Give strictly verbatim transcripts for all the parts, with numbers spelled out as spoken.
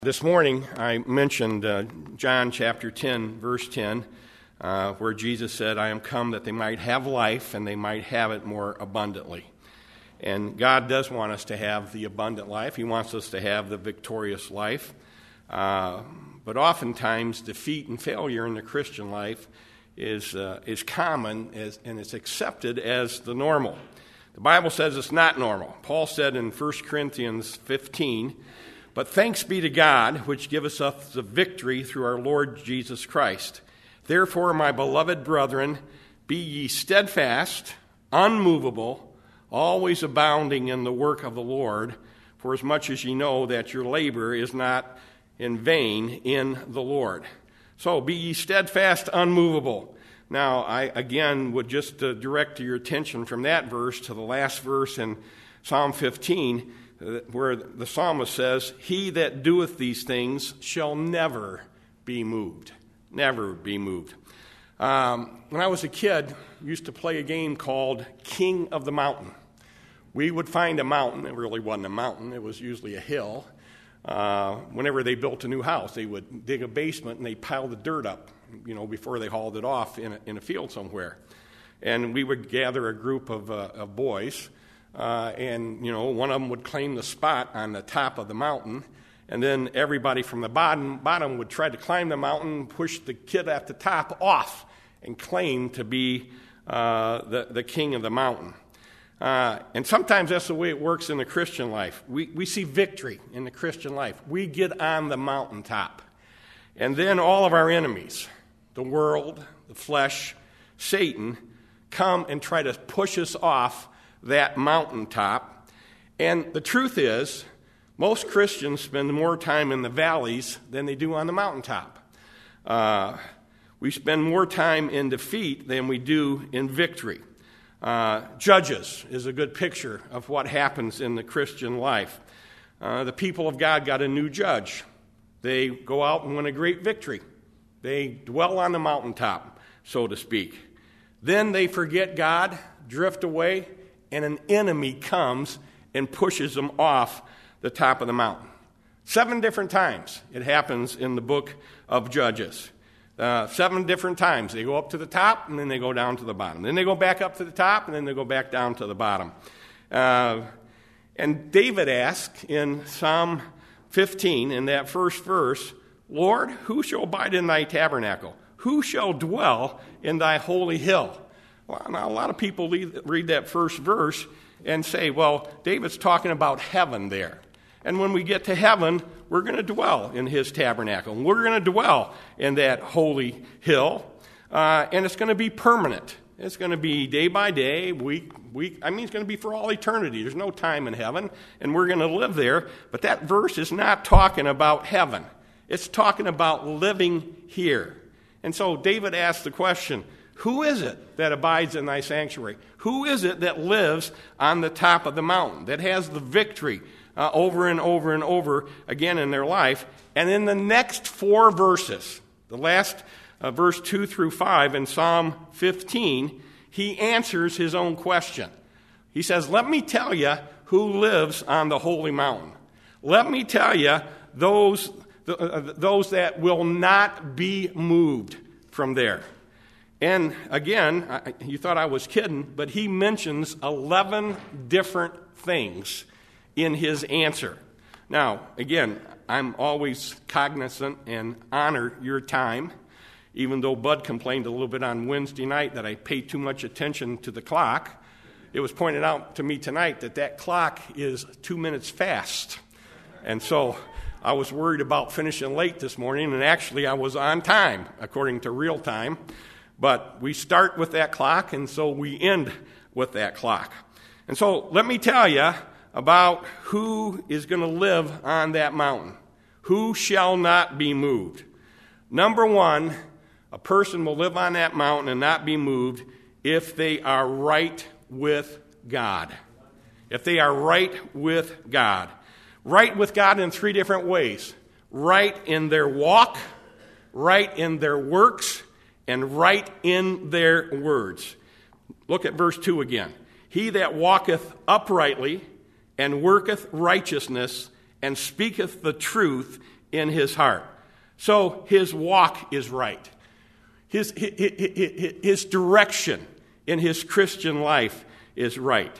This morning, I mentioned uh, John chapter ten, verse ten, uh, where Jesus said, I am come that they might have life and they might have it more abundantly. And God does want us to have the abundant life. He wants us to have the victorious life. Uh, but oftentimes, defeat and failure in the Christian life is, uh, is common as, and it's accepted as the normal. The Bible says it's not normal. Paul said in First Corinthians fifteen, but thanks be to God, which giveth us the victory through our Lord Jesus Christ. Therefore, my beloved brethren, be ye steadfast, unmovable, always abounding in the work of the Lord, for as much as ye know that your labor is not in vain in the Lord. So, be ye steadfast, unmovable. Now, I again would just uh, direct your attention from that verse to the last verse in Psalm fifteen, where the psalmist says, he that doeth these things shall never be moved. Never be moved. Um, when I was a kid, I used to play a game called King of the Mountain. We would find a mountain. It really wasn't a mountain. It was usually a hill. Uh, whenever they built a new house, they would dig a basement and they'd pile the dirt up, you know, before they hauled it off in a, in a field somewhere. And we would gather a group of, uh, of boys. Uh, and, you know, one of them would claim the spot on the top of the mountain, and then everybody from the bottom bottom would try to climb the mountain, push the kid at the top off, and claim to be uh, the, the king of the mountain. Uh, and sometimes that's the way it works in the Christian life. We, we see victory in the Christian life. We get on the mountaintop. And then all of our enemies, the world, the flesh, Satan, come and try to push us off that mountaintop. And the truth is, most Christians spend more time in the valleys than they do on the mountaintop. Uh, we spend more time in defeat than we do in victory. Uh, Judges is a good picture of what happens in the Christian life. Uh, the people of God got a new judge. They go out and win a great victory. They dwell on the mountaintop, so to speak. Then they forget God, drift away, and an enemy comes and pushes them off the top of the mountain. Seven different times it happens in the book of Judges. Uh, seven different times. They go up to the top, and then they go down to the bottom. Then they go back up to the top, and then they go back down to the bottom. Uh, and David asked in Psalm fifteen, in that first verse, Lord, who shall abide in thy tabernacle? Who shall dwell in thy holy hill? Well, now, a lot of people read that first verse and say, well, David's talking about heaven there. And when we get to heaven, we're going to dwell in his tabernacle. And we're going to dwell in that holy hill. Uh, and it's going to be permanent. It's going to be day by day, week, week. I mean, it's going to be for all eternity. There's no time in heaven. And we're going to live there. But that verse is not talking about heaven. It's talking about living here. And so David asked the question, who is it that abides in thy sanctuary? Who is it that lives on the top of the mountain, that has the victory uh, over and over and over again in their life? And in the next four verses, the last uh, verse two through five in Psalm fifteen, he answers his own question. He says, let me tell you who lives on the holy mountain. Let me tell you those, the, uh, those that will not be moved from there. And again, I, you thought I was kidding, but he mentions eleven different things in his answer. Now, again, I'm always cognizant and honor your time, even though Bud complained a little bit on Wednesday night that I paid too much attention to the clock. It was pointed out to me tonight that that clock is two minutes fast. And so I was worried about finishing late this morning, and actually I was on time, according to real time. But we start with that clock, and so we end with that clock. And so let me tell you about who is going to live on that mountain. Who shall not be moved? Number one, a person will live on that mountain and not be moved if they are right with God. If they are right with God. Right with God in three different ways. Right in their walk, right in their works, and right in their words. Look at verse two again. He that walketh uprightly and worketh righteousness and speaketh the truth in his heart. So his walk is right. His, his, his, his direction in his Christian life is right.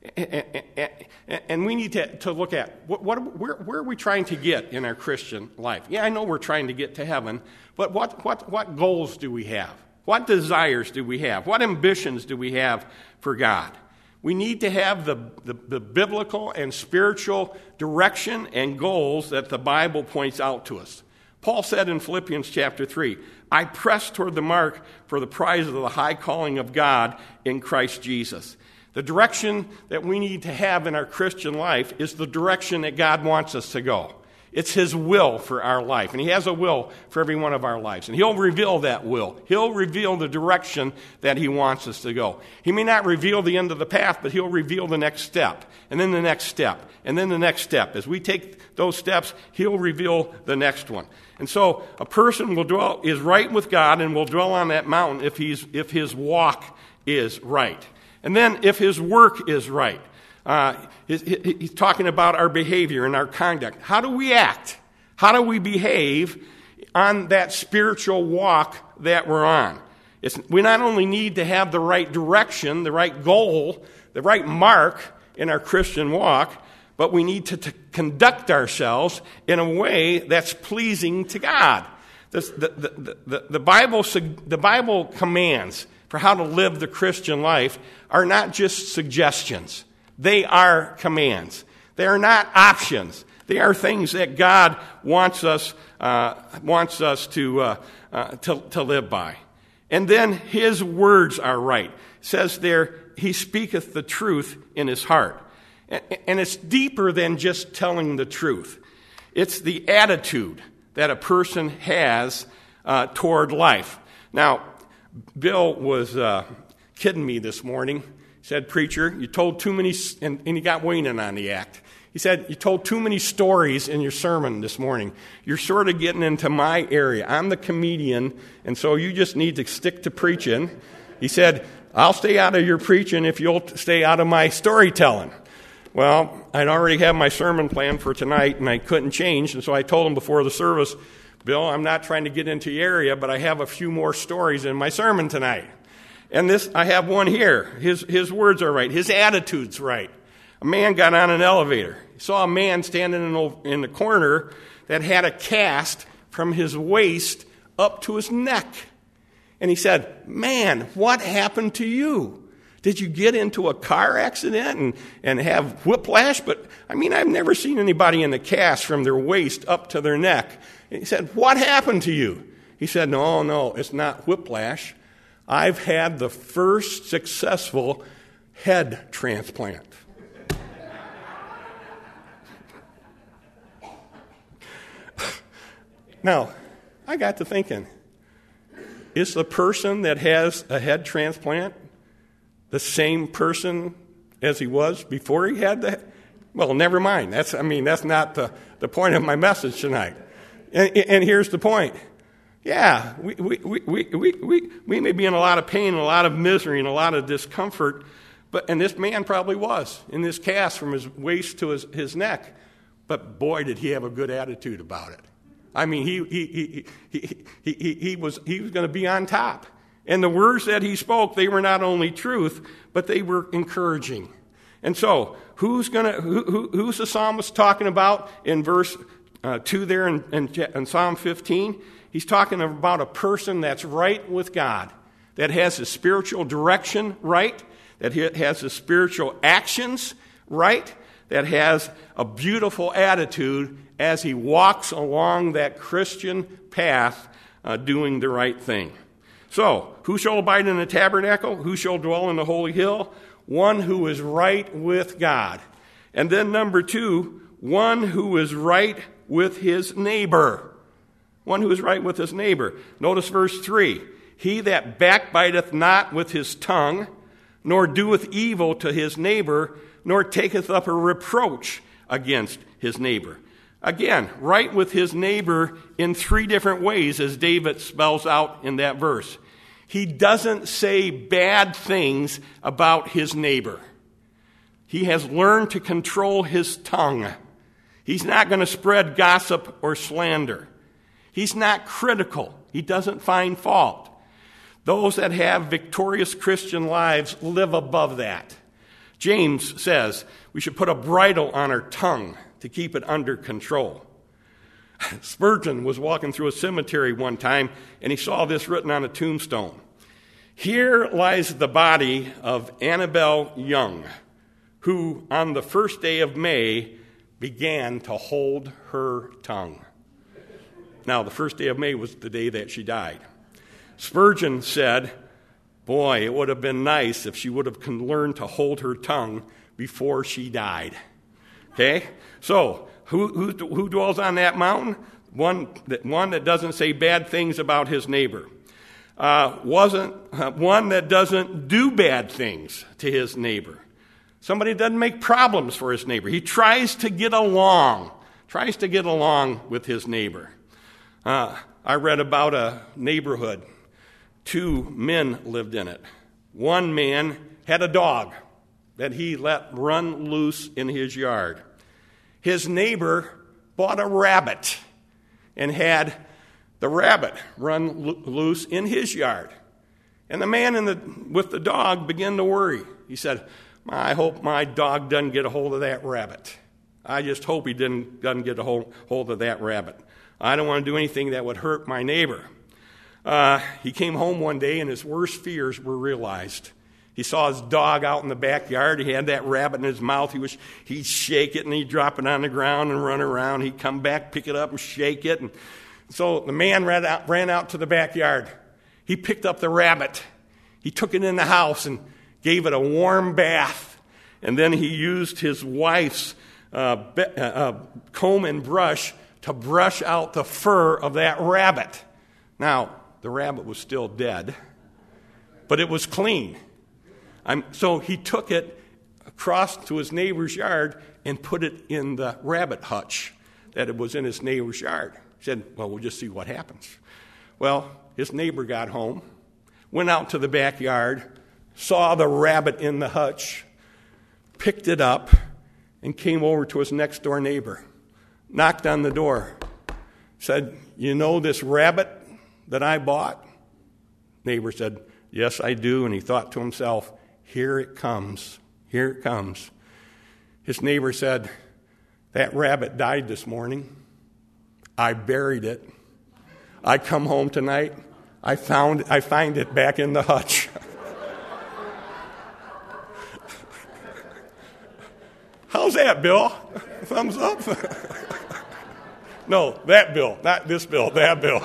And we need to, to look at what, what where, where are we trying to get in our Christian life? Yeah, I know we're trying to get to heaven, but what, what, what goals do we have? What desires do we have? What ambitions do we have for God? We need to have the, the, the biblical and spiritual direction and goals that the Bible points out to us. Paul said in Philippians chapter three, I press toward the mark for the prize of the high calling of God in Christ Jesus. The direction that we need to have in our Christian life is the direction that God wants us to go. It's his will for our life, and he has a will for every one of our lives, and he'll reveal that will. He'll reveal the direction that he wants us to go. He may not reveal the end of the path, but he'll reveal the next step, and then the next step, and then the next step. As we take those steps, he'll reveal the next one. And so a person will dwell is right with God and will dwell on that mountain if he's if his walk is right. And then if his work is right. Uh, he's, he's talking about our behavior and our conduct. How do we act? How do we behave on that spiritual walk that we're on? It's, we not only need to have the right direction, the right goal, the right mark in our Christian walk, but we need to, to conduct ourselves in a way that's pleasing to God. This, the, the, the, the, Bible, the Bible commands for how to live the Christian life are not just suggestions. They are commands. They are not options. They are things that God wants us uh, wants us to, uh, uh, to to live by. And then his words are right. It says there, he speaketh the truth in his heart. And, and it's deeper than just telling the truth. It's the attitude that a person has uh, toward life. Now, Bill was uh, kidding me this morning. He said, preacher, you told too many, and, and he got Wayne in on the act. He said, you told too many stories in your sermon this morning. You're sort of getting into my area. I'm the comedian, and so you just need to stick to preaching. He said, I'll stay out of your preaching if you'll stay out of my storytelling. Well, I'd already had my sermon planned for tonight, and I couldn't change, and so I told him before the service, Bill, I'm not trying to get into your area, but I have a few more stories in my sermon tonight. And this, I have one here. His, his words are right. His attitude's right. A man got on an elevator. He saw a man standing in, in the corner that had a cast from his waist up to his neck. And he said, man, what happened to you? Did you get into a car accident and, and have whiplash? But, I mean, I've never seen anybody in a cast from their waist up to their neck. And he said, what happened to you? He said, no, no, it's not whiplash. I've had the first successful head transplant. Now, I got to thinking, is the person that has a head transplant the same person as he was before he had the? Well, never mind. That's I mean, that's not the, the point of my message tonight. And, and here's the point. Yeah, we, we, we, we, we, we may be in a lot of pain, a lot of misery, and a lot of discomfort, but and this man probably was in this cast from his waist to his, his neck. But boy, did he have a good attitude about it. I mean, he he he he he, he, he was he was going to be on top. And the words that he spoke, they were not only truth, but they were encouraging. And so, who's going to who, who, who's the psalmist talking about in verse uh, two there in, in, in Psalm fifteen? He's talking about a person that's right with God, that has his spiritual direction right, that has his spiritual actions right, that has a beautiful attitude as he walks along that Christian path uh, doing the right thing. So, who shall abide in the tabernacle? Who shall dwell in the holy hill? One who is right with God. And then number two, one who is right with his neighbor. One who is right with his neighbor. Notice verse three. He that backbiteth not with his tongue, nor doeth evil to his neighbor, nor taketh up a reproach against his neighbor. Again, right with his neighbor in three different ways, as David spells out in that verse. He doesn't say bad things about his neighbor. He has learned to control his tongue. He's not going to spread gossip or slander. He's not critical. He doesn't find fault. Those that have victorious Christian lives live above that. James says we should put a bridle on our tongue to keep it under control. Spurgeon was walking through a cemetery one time, and he saw this written on a tombstone. Here lies the body of Annabel Young, who on the first day of May began to hold her tongue. Now, the first day of May was the day that she died. Spurgeon said, boy, it would have been nice if she would have learned to hold her tongue before she died. Okay? So, who, who, who dwells on that mountain? One that, one that doesn't say bad things about his neighbor. Uh, wasn't uh, one that doesn't do bad things to his neighbor. Somebody that doesn't make problems for his neighbor. He tries to get along, tries to get along with his neighbor. Uh, I read about a neighborhood. Two men lived in it. One man had a dog that he let run loose in his yard. His neighbor bought a rabbit and had the rabbit run lo- loose in his yard. And the man in the, with the dog began to worry. He said, I hope my dog doesn't get a hold of that rabbit. I just hope he didn't, doesn't get a hold, hold of that rabbit. I don't want to do anything that would hurt my neighbor. Uh, he came home one day and his worst fears were realized. He saw his dog out in the backyard. He had that rabbit in his mouth. He was, he'd shake it and he'd drop it on the ground and run around. He'd come back, pick it up and shake it. And so the man ran out, ran out to the backyard. He picked up the rabbit. He took it in the house and gave it a warm bath. And then he used his wife's uh, be, uh, uh, comb and brush to brush out the fur of that rabbit. Now, the rabbit was still dead, but it was clean. I'm, so he took it across to his neighbor's yard and put it in the rabbit hutch that it was in his neighbor's yard. He said, well, we'll just see what happens. Well, his neighbor got home, went out to the backyard, saw the rabbit in the hutch, picked it up, and came over to his next door neighbor, knocked on the door, said, you know this rabbit that I bought? Neighbor said, yes, I do. And he thought to himself, here it comes. Here it comes. His neighbor said, that rabbit died this morning. I buried it. I come home tonight. I found I find it back in the hutch. How's that, Bill? Thumbs up? No, that Bill, not this Bill, that Bill.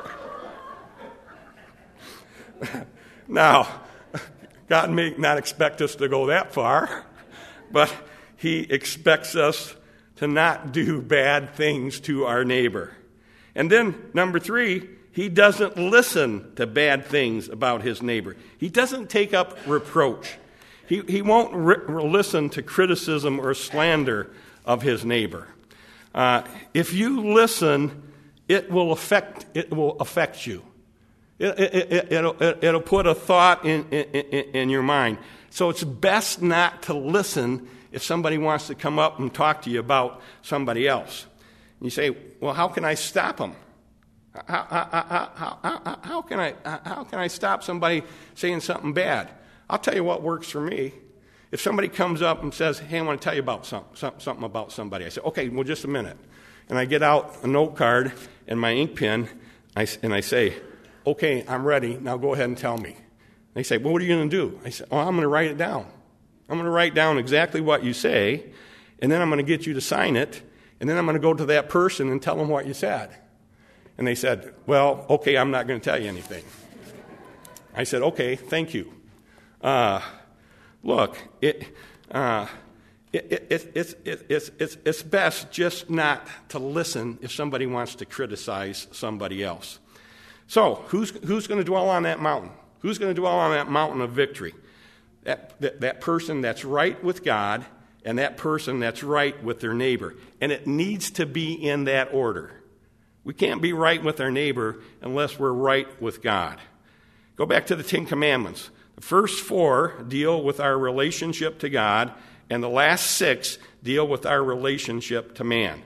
Now, God may not expect us to go that far, but he expects us to not do bad things to our neighbor. And then, number three, he doesn't listen to bad things about his neighbor. He doesn't take up reproach. He, he won't re- listen to criticism or slander of his neighbor. Uh, if you listen, it will affect, it will affect you. It, it, it, it'll, it'll put a thought in, in, in your mind. So it's best not to listen if somebody wants to come up and talk to you about somebody else. And you say, well, how can I stop them? How, how, how, how, how, can I, how can I stop somebody saying something bad? I'll tell you what works for me. If somebody comes up and says, hey, I want to tell you about some, some, something about somebody, I say, okay, well, just a minute. And I get out a note card and my ink pen, I, and I say, okay, I'm ready. Now go ahead and tell me. They say, well, what are you going to do? I say, oh, I'm going to write it down. I'm going to write down exactly what you say, and then I'm going to get you to sign it, and then I'm going to go to that person and tell them what you said. And they said, well, okay, I'm not going to tell you anything. I said, okay, thank you. Uh, look, it, uh, it, it, it, it's, it, it's, it's, it's best just not to listen if somebody wants to criticize somebody else. So, who's, who's going to dwell on that mountain? Who's going to dwell on that mountain of victory? That, that, that person that's right with God and that person that's right with their neighbor. And it needs to be in that order. We can't be right with our neighbor unless we're right with God. Go back to the Ten Commandments. The first four deal with our relationship to God, and the last six deal with our relationship to man.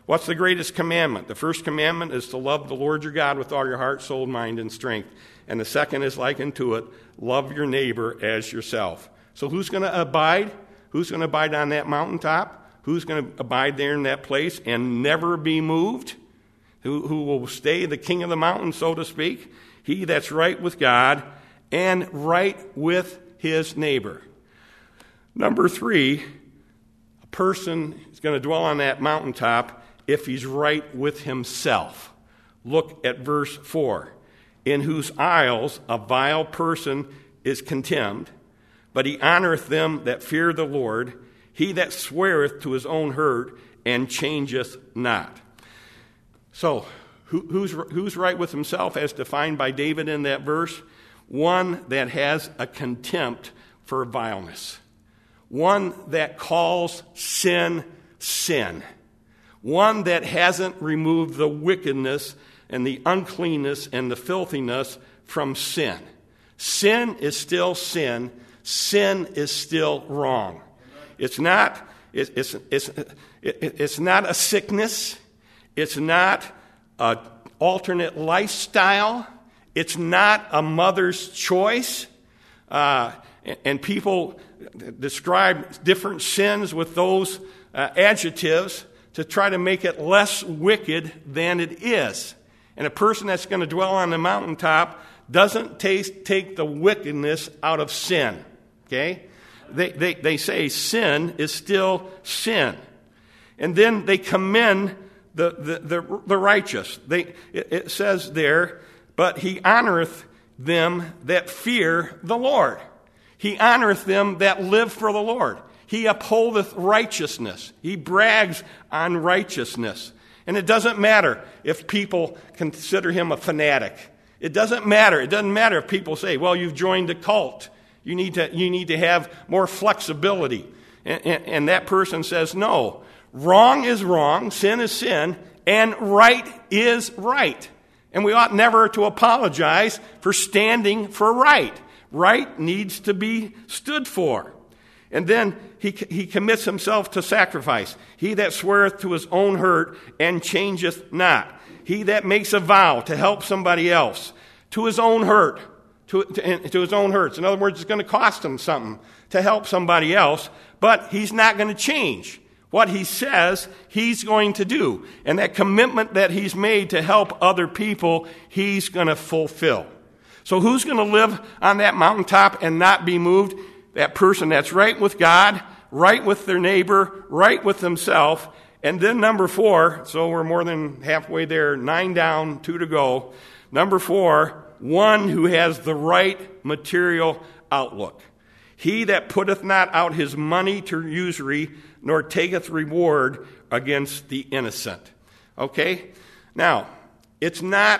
What's the greatest commandment? The first commandment is to love the Lord your God with all your heart, soul, mind, and strength. And the second is like unto it, love your neighbor as yourself. So who's going to abide? Who's going to abide on that mountaintop? Who's going to abide there in that place and never be moved? Who, who will stay the king of the mountain, so to speak? He that's right with God and right with his neighbor. Number three, a person is going to dwell on that mountaintop if he's right with himself. Look at verse four. In whose isles a vile person is contemned, but he honoreth them that fear the Lord, he that sweareth to his own hurt and changeth not. So, who, who's, who's right with himself as defined by David in that verse? One that has a contempt for vileness. One that calls sin, sin. One that hasn't removed the wickedness and the uncleanness and the filthiness from sin. Sin is still sin. Sin is still wrong. It's not, it's, it's, it's, it's not a sickness. It's not an alternate lifestyle. It's not a mother's choice. Uh, and people describe different sins with those uh, adjectives to try to make it less wicked than it is. And a person that's going to dwell on the mountaintop doesn't taste, take the wickedness out of sin. Okay? They, they, they say sin is still sin. And then they commend the, the, the, the righteous. They, it, it says there, but he honoreth them that fear the Lord. He honoreth them that live for the Lord. He upholdeth righteousness. He brags on righteousness. And it doesn't matter if people consider him a fanatic. It doesn't matter. It doesn't matter if people say, well, you've joined a cult. You need to, you need to have more flexibility. And, and, and that person says, no, wrong is wrong, sin is sin, and right is right. And we ought never to apologize for standing for right. Right needs to be stood for. And then he, he commits himself to sacrifice. He that sweareth to his own hurt and changeth not. He that makes a vow to help somebody else to his own hurt. To, to, to his own hurts. In other words, it's going to cost him something to help somebody else, but he's not going to change what he says he's going to do. And that commitment that he's made to help other people, he's going to fulfill. So who's going to live on that mountaintop and not be moved? That person that's right with God, right with their neighbor, right with themselves. And then number four, so we're more than halfway there, nine down, two to go. Number four, one who has the right material outlook. He that putteth not out his money to usury, nor taketh reward against the innocent. Okay? Now, it's not,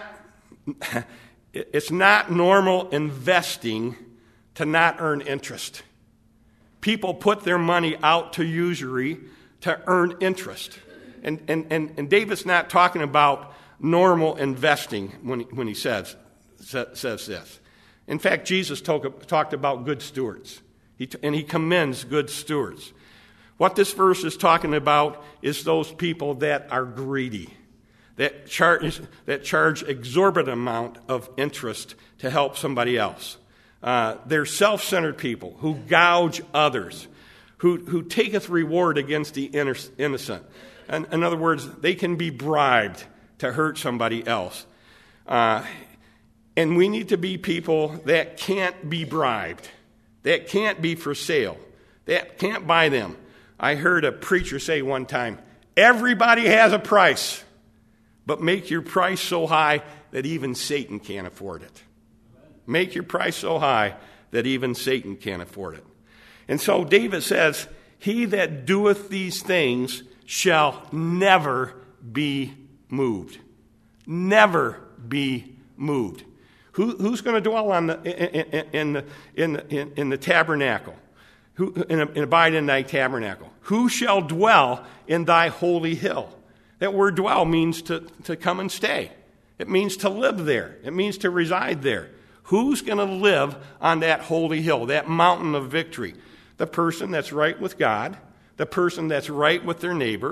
it's not normal investing to not earn interest. People put their money out to usury to earn interest. And, and, and, and David's not talking about normal investing when he, when he says, says this. In fact, Jesus talk, talked about good stewards, he, and he commends good stewards. What this verse is talking about is those people that are greedy, that charge, that charge exorbitant amount of interest to help somebody else. Uh, they're self-centered people who gouge others, who, who taketh reward against the innocent. And, in other words, they can be bribed to hurt somebody else. Uh, and we need to be people that can't be bribed, that can't be for sale, that can't buy them. I heard a preacher say one time, everybody has a price, but make your price so high that even Satan can't afford it. Make your price so high that even Satan can't afford it. And so David says, he that doeth these things shall never be moved. Never be moved. Who, who's going to dwell on the, in, in, the, in, the, in, in the tabernacle? Who, in, in abide in thy tabernacle? Who shall dwell in thy holy hill? That word dwell means to, to come and stay. It means to live there. It means to reside there. Who's going to live on that holy hill, that mountain of victory? The person that's right with God, the person that's right with their neighbor, the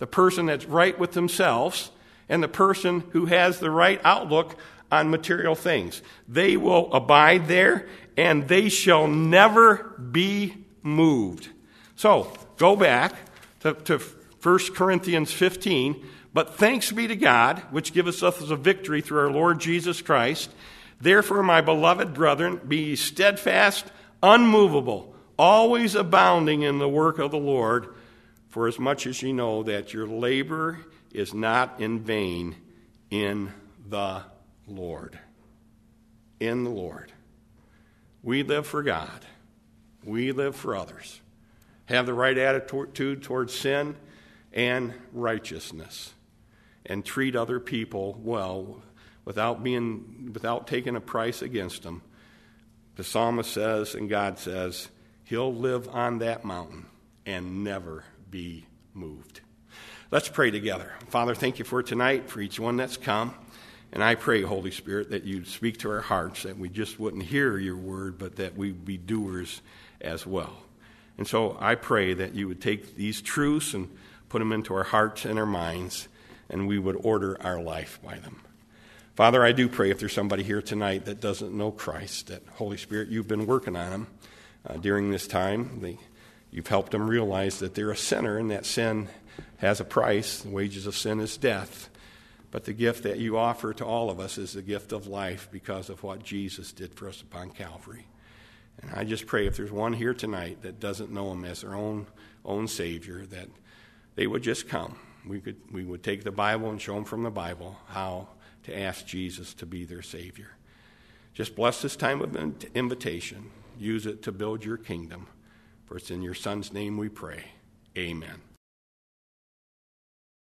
the person that's right with themselves and the person who has the right outlook on material things. They will abide there, and they shall never be moved. So, go back to, to First Corinthians fifteen. But thanks be to God, which giveth us a victory through our Lord Jesus Christ. Therefore, my beloved brethren, be ye steadfast, unmovable, always abounding in the work of the Lord, for as much as ye know that your labor is not in vain in the Lord. In the Lord. We live for God. We live for others. Have the right attitude towards sin and righteousness. And treat other people well without being without taking a price against them. The psalmist says and God says, he'll live on that mountain and never be moved. Let's pray together. Father, thank you for tonight, for each one that's come. And I pray, Holy Spirit, that you'd speak to our hearts, that we just wouldn't hear your word, but that we'd be doers as well. And so I pray that you would take these truths and put them into our hearts and our minds, and we would order our life by them. Father, I do pray if there's somebody here tonight that doesn't know Christ, that, Holy Spirit, you've been working on them uh, during this time. They, you've helped them realize that they're a sinner, and that sin has a price. The wages of sin is death. But the gift that you offer to all of us is the gift of life because of what Jesus did for us upon Calvary. And I just pray if there's one here tonight that doesn't know him as their own own Savior, that they would just come. We could we would take the Bible and show them from the Bible how to ask Jesus to be their Savior. Just bless this time of invitation. Use it to build your kingdom. For it's in your Son's name we pray. Amen.